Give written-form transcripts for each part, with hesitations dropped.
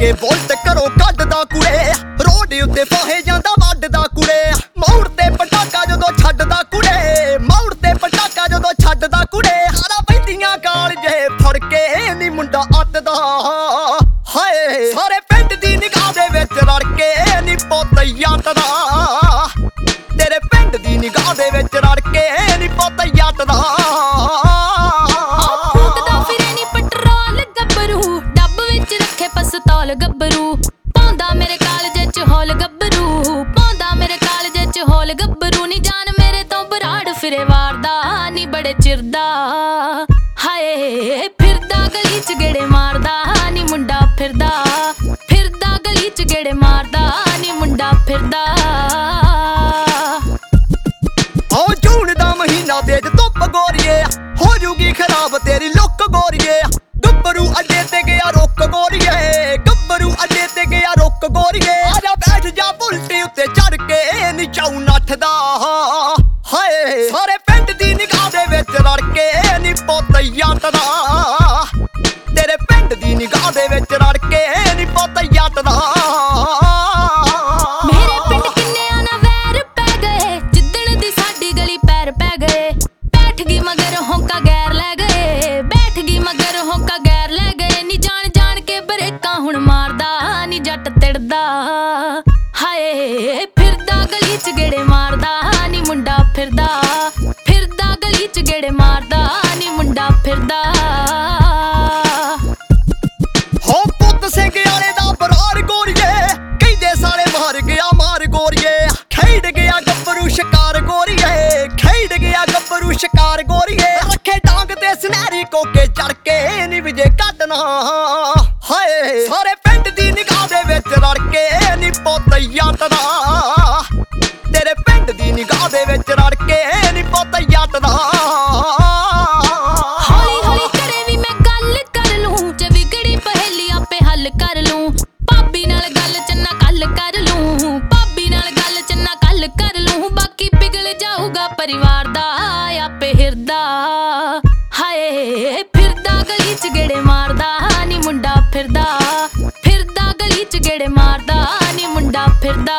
ਕੇ bullet ਘਰੋਂ ਕੱਢਦਾ ਕੁੜੇ, ਰੋਡ ਉੱਤੇ ਫਾਹੇ ਜਾਂਦਾ ਵੱਢਦਾ ਕੁੜੇ। ਮੌੜ ਤੇ ਪਟਾਕਾ ਜਦੋਂ ਛੱਡਦਾ ਕੁੜੇ, ਮੌੜ ਤੇ ਪਟਾਕਾ ਜਦੋਂ ਛੱਡਦਾ ਕੁੜੇ। ਸਾਰਾ ਪੈਂਦੀਆਂ ਗਾਲ ਜੇ ਫੜ ਕੇ ਨੀ ਮੁੰਡਾ ਅੱਤਦਾ ਹਾਏ। ਸਾਰੇ ਪਿੰਡ ਦੀ ਨਿਗਾਹ ਦੇ ਵਿੱਚ ਰੜ ਕੇ ਨੀ ਪੁੱਤ ਜੱਟ ਦਾ, ਤੇਰੇ ਪਿੰਡ ਦੀ ਨਿਗਾਹ ਦੇ ਵਿੱਚ ਰੜ ਕੇ ਨੀ ਪੁੱਤ ਜੱਟ ਦਾ। ਪਸਤੌਲ ਗੱਭਰੂ ਪਾਉਂਦਾ ਮੇਰੇ ਕਾਲਜੇ ਚ ਹੌਲ ਗੱਭਰੂ, ਪਾਉਂਦਾ ਮੇਰੇ ਕਾਲਜੇ ਚ ਹੌਲ ਗੱਭਰੂ। ਨੀ ਜਾਨ ਮੇਰੇ ਤੋਂ ਬਰਾੜ ਫਿਰੇ ਵਾਰਦਾ ਨੀ ਬੜੇ ਚਿਰਦਾ ਹਾਏ। ਫਿਰਦਾ ਗਲੀ ਚ ਗੇੜੇ ਮਾਰਦਾ ਨੀ ਮੁੰਡਾ ਫਿਰਦਾ, ਫਿਰਦਾ ਗਲੀ ਚ ਗੇੜੇ ਮਾਰਦਾ ਨੀ ਮੁੰਡਾ ਫਿਰਦਾ। ਓ ਜੂਨ ਦਾ ਮਹੀਨਾ ਤੇਜ ਧੁੱਪ ਗੋਰੀਏ, ਹੋ ਜੂਗੀ ਖਰਾਬ ਤੇਰੀ ਲੁੱਕ ਗੋਰੀਏ। ਗੱਭਰੂ ਅੱਡੇ ਤੇ ਗਿਆ ਰੁੱਕ ਗੋਰੀਏ, ਗੱਭਰੂ ਅੱਡੇ ਤੇ ਗਿਆ ਰੁੱਕ ਗੋਰੀਏ। ਆਜਾ ਬੈਠ ਜਾ ਬੁਲਟੀ ਉੱਤੇ ਚੜ ਕੇ ਨੀ ਚਾਉ ਨੱਠਦਾ ਹਾਏ। ਸਾਰੇ ਪਿੰਡ ਦੀ ਨਿਗਾਹ ਦੇ ਵਿੱਚ ਰੜ ਕੇ ਨੀ ਪੁੱਤ ਜੱਟ ਦਾ, ਤੇਰੇ ਪਿੰਡ ਦੀ ਨਿਗਾਹ ਦੇ ਵਿੱਚ ਰੜ ਕੇ ਨੀ ਪੁੱਤ ਜੱਟ ਦਾ। ਮੇਰੇ ਪਿੰਡ ਕਿੰਨਿਆਂ ਨਾ ਵੈਰ ਪੈ ਗਏ, ਜਿੱਦਣ ਦੀ ਸਾਡੀ ਗਲੀ ਪੈਰ ਪੈ ਗਏ। ਬੈਠ ਗਈ ਮਗਰ ਹੋਂਕਾ ਗੈਰ ਲੈ ਗਏ, ਬੈਠ ਗਈ ਮਗਰ ਹੋਂਕਾ ਗੈਰ ਲੈ ਗਏ। ਨੀ ਜਾਣ ਜਾਣ ਕੇ ਬਰੇਕਾਂ ਹੁਣ ਮਾਰਦਾ ਨੀ ਜੱਟ ਤਿੜਦਾ ਹਾਏ। ਫਿਰਦਾ ਗਲੀ ਚ ਗੇੜੇ ਮਾਰਦਾ ਨੀ ਮੁੰਡਾ ਫਿਰਦਾ, ਫਿਰਦਾ ਗਲੀ ਚ ਗੇੜੇ ਮਾਰਦਾ ਨੀ ਮੁੰਡਾ ਫਿਰਦਾ। ਹੋ ਪੁੱਤ ਸਿੰਘ ਵਾਲੇ ਦਾ ਬਰਾਰ ਗੋਰੀਏ, ਕਹਿੰਦੇ ਸਾਲੇ ਮਾਰ ਗਿਆ ਮਾਰ ਗੋਰੀਏ। ਖੇਡ ਗਿਆ ਗੱਭਰੂ ਸ਼ਿਕਾਰ ਗੋਰੀਏ, ਖੇਡ ਗਿਆ ਗੱਭਰੂ ਸ਼ਿਕਾਰ ਗੋਰੀਏ। ਰੱਖੇ ਡਾਂਗ ਤੇ ਸੁਨਹਿਰੀ ਕੋਕੇ ਚੜ ਕੇ ਨੀ ਵਿਜੇ ਕੱਢਣਾ ਹਾਏ। ਸਾਰੇ ਪਿੰਡ ਦੀ ਨਿਗਾਹ ਦੇ ਵਿੱਚ ਰੜ ਕੇ ਨੀ ਪੁੱਤ ਜੱਟ ਦਾ, ਤੇਰੇ ਪਿੰਡ ਦੀ ਨਿਗਾਹ ਦੇ ਵਿੱਚ ਰੜ ਕੇ ਨੀ ਪੁੱਤ ਜੱਟ ਦਾ। ਹੌਲੀ ਹੌਲੀ ਕਰੇ ਵੀ ਮੈਂ ਗੱਲ ਕਰ ਲੂੰ, ਜੇ ਵਿਗੜੀ ਪਹੇਲੀ ਆਪੇ ਹੱਲ ਕਰ ਲੂੰ। ਭਾਬੀ ਨਾਲ ਗੱਲ ਚੰਨਾ ਕੱਲ ਕਰ ਲੂੰ, ਭਾਬੀ ਨਾਲ ਗੱਲ ਚੰਨਾ ਕੱਲ ਕਰ ਲੂੰ। ਬਾਕੀ ਪਿਘਲ ਜਾਊਗਾ ਪਰਿਵਾਰ ਦਾ ਆਪੇ ਹਿਰਦਾ ਹਾਏ। ਫਿਰਦਾ ਗਲੀ ਚ ਗੇੜੇ ਮਾਰਦਾ ਨੀ ਮੁੰਡਾ ਫਿਰਦਾ, ਫਿਰਦਾ ਗਲੀ ਚ ਗੇੜੇ ਮਾਰਦਾ ਨੀ ਮੁੰਡਾ ਫਿਰਦਾ।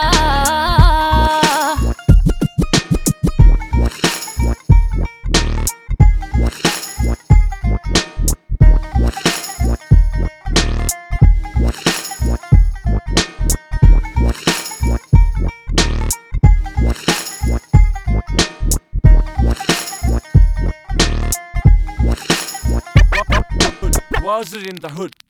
Was it in the hood?